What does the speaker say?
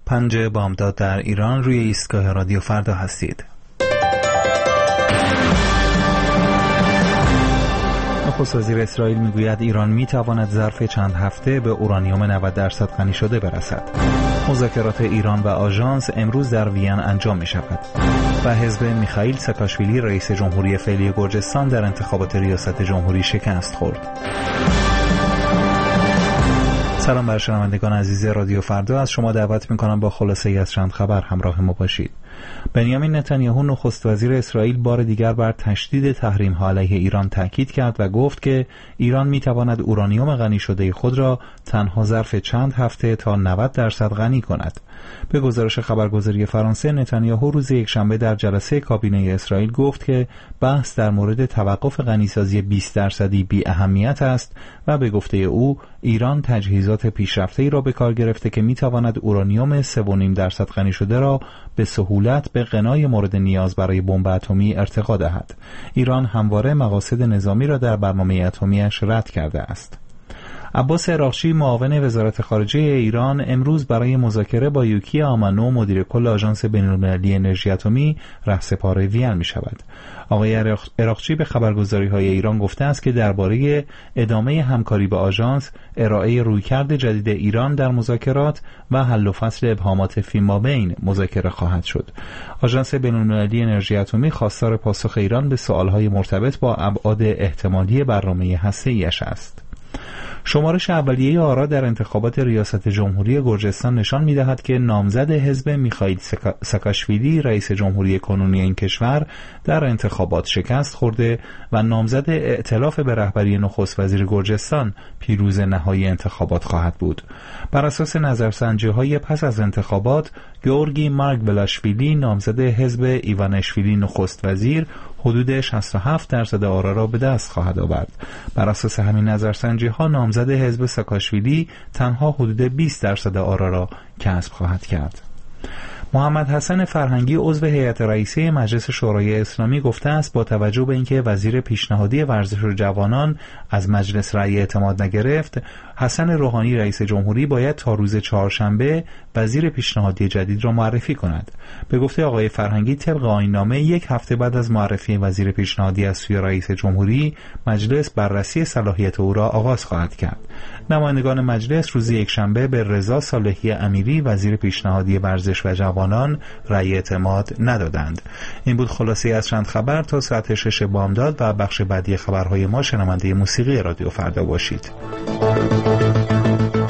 پنجه بامداد در ایران، روی ایستگاه رادیو فردا هستید. نخست وزیر اسرائیل میگوید ایران میتواند ظرف چند هفته به اورانیوم 90% غنی شده برسد. مذاکرات ایران و آژانس امروز در وین انجام می شود و حزب میخائیل ساکاشویلی رئیس جمهوری فعلی گرجستان در انتخابات ریاست جمهوری شکست خورد. سلام بر شنوندگان عزیز رادیو فردا، از شما دعوت میکنم با خلاصه از چند خبر همراه ما باشید. بنیامین نتانیاهو نخست وزیر اسرائیل بار دیگر بر تشدید تحریم‌ها علیه ایران تاکید کرد و گفت که ایران میتواند اورانیوم غنی شده خود را تنها ظرف چند هفته تا 90% غنی کند. به گزارش خبرگزاری فرانسه، نتانیاهو روز یکشنبه در جلسه کابینه اسرائیل گفت که بحث در مورد توقف غنیسازی 20% بی اهمیت است و به گفته او ایران تجهیزات پیشرفته‌ای را به کار گرفته که میتواند اورانیوم 3.5% غنی شده را به سهولت به غنای مورد نیاز برای بمب اتمی ارتقا دهد. ایران همواره مقاصد نظامی را در برنامه اتمی‌اش رد کرده است. عباس عراقچی، معاون وزارت خارجه ایران، امروز برای مذاکره با یوکی آمانو، مدیر کل آژانس بین‌المللی انرژی اتمی، رهسپار وین می شود. آقای عراقچی به خبرگزاری‌های ایران گفته است که درباره ادامه همکاری با آژانس، ارائه رویکرد جدید ایران در مذاکرات و حل و فصل ابهامات فیمابین مذاکره خواهد شد. آژانس بین‌المللی انرژی اتمی خواستار پاسخ ایران به سوال‌های مرتبط با ابعاد احتمالی برنامه هسته‌ایش است. شمارش اولیه آرا در انتخابات ریاست جمهوری گرجستان نشان می‌دهد که نامزد حزب میخائیل ساکاشویلی رئیس جمهوری کنونی این کشور در انتخابات شکست خورده و نامزد ائتلاف به رهبری نخست وزیر گرجستان پیروز نهایی انتخابات خواهد بود. بر اساس نظرسنجی‌های پس از انتخابات، گیورگی مارگولاشویلی نامزد حزب ایوانشویلی نخست وزیر حدود 67% آرا را به دست خواهد آورد. بر اساس همین نظرسنجی‌ها نامزد حزب ساکاشویلی تنها حدود 20% آرا را کسب خواهد کرد. محمد حسن فرهنگی، عضو هیئت رئیسه مجلس شورای اسلامی، گفته است با توجه به اینکه وزیر پیشنهادی ورزش و جوانان از مجلس رأی اعتماد نگرفت، حسن روحانی رئیس جمهوری باید تا روز چهارشنبه وزیر پیشنهادی جدید را معرفی کند. به گفته آقای فرهنگی، طبق آیین‌نامه یک هفته بعد از معرفی وزیر پیشنهادی از سوی رئیس جمهوری، مجلس بررسی صلاحیت او را آغاز خواهد کرد. نمایندگان مجلس روز یکشنبه به رضا صالحی امیری وزیر پیشنهادی ورزش و جوانان رأی اعتماد ندادند. این بود خلاصه از چند خبر. تا ساعت 6 بامداد و بخش بعدی خبرهای ما شنونده موسیقی رادیو فردا باشید.